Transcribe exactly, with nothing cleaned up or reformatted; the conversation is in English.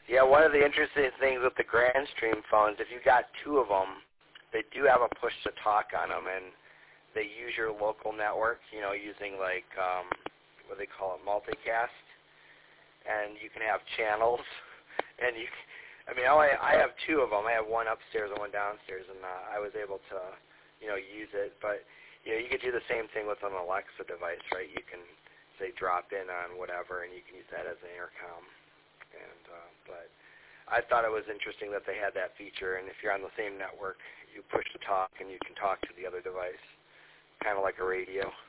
Yeah, one of the interesting things with the Grandstream phones, if you got two of them, they do have a push-to-talk on them, and they use your local network, you know, using like, um, what do they call it, multicast, and you can have channels, and you can, I mean, I, I have two of them. I have one upstairs and one downstairs, and uh, I was able to, you know, use it. But, you know, you could do the same thing with an Alexa device, right? You can, say, drop in on whatever, and you can use that as an intercom. And uh, but I thought it was interesting that they had that feature, and if you're on the same network, you push the talk, and you can talk to the other device, kind of like a radio.